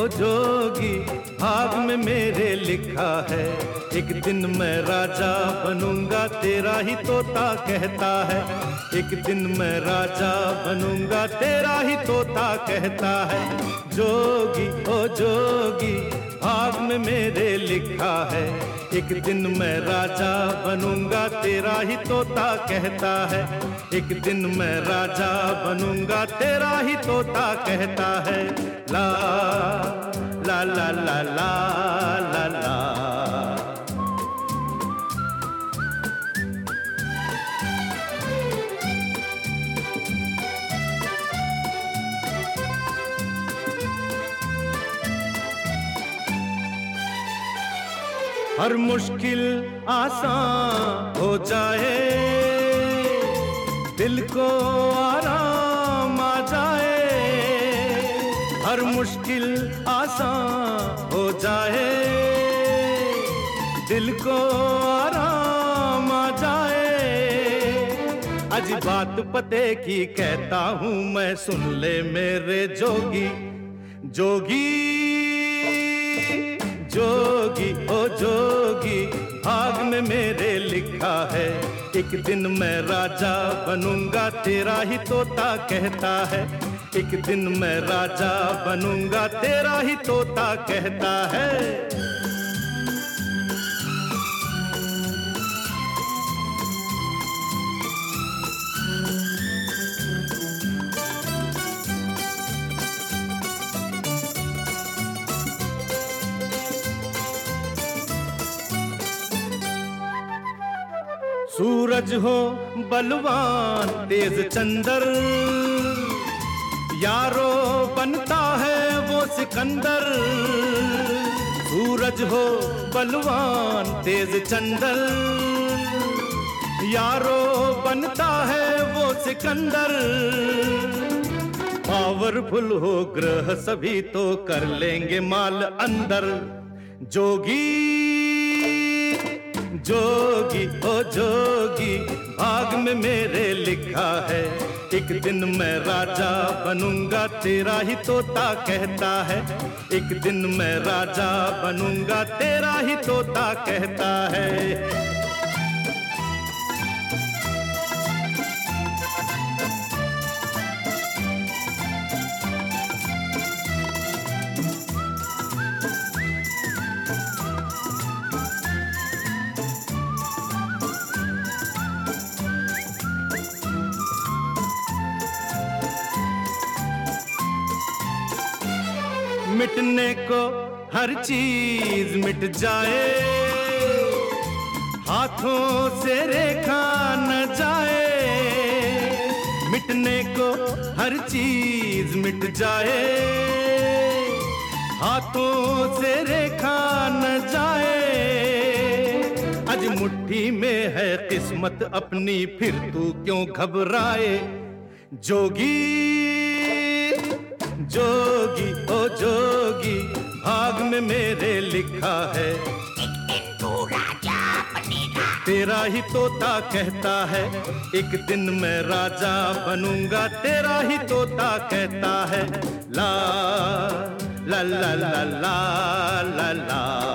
जोगी भाग में मेरे लिखा है, एक दिन मैं राजा बनूंगा तेरा ही तोता कहता है। एक दिन मैं राजा बनूंगा तेरा ही तोता कहता है। जोगी ओ जोगी भाग में मेरे लिखा है, एक दिन मैं राजा बनूंगा तेरा ही तोता कहता है। एक दिन मैं राजा बनूंगा तेरा ही तोता कहता है। ला ला ला ला ला ला ला। हर मुश्किल आसान हो जाए, दिल को आराम आ जाए। हर मुश्किल आसान हो जाए, दिल को आराम आ जाए। आज बात पते की कहता हूँ मैं, सुन ले मेरे जोगी। जोगी जोगी ओ जोगी भाग में मेरे लिखा है, एक दिन मैं राजा बनूंगा तेरा ही तोता कहता है। एक दिन मैं राजा बनूंगा तेरा ही तोता कहता है। सूरज हो बलवान तेज चंदर, यारो बनता है वो सिकंदर। सूरज हो बलवान तेज चंदर, यारो बनता है वो सिकंदर। पावरफुल हो ग्रह सभी तो कर लेंगे माल अंदर। जोगी जोगी ओ जोगी भाग में मेरे लिखा है, एक दिन मैं राजा बनूंगा तेरा ही तोता कहता है। एक दिन मैं राजा बनूंगा तेरा ही तोता कहता है। मिटने को हर चीज मिट जाए, हाथों से रेखा न जाए। मिटने को हर चीज मिट जाए, हाथों से रेखा न जाए। आज मुट्ठी में है किस्मत अपनी, फिर तू क्यों घबराए। जोगी जोगी ओ जोगी भाग में मेरे लिखा है, एक दिन तू राजा बनेगा तेरा ही तोता कहता है। एक दिन मैं राजा बनूंगा तेरा ही तोता कहता है। ला ला ला ला ला ला ला।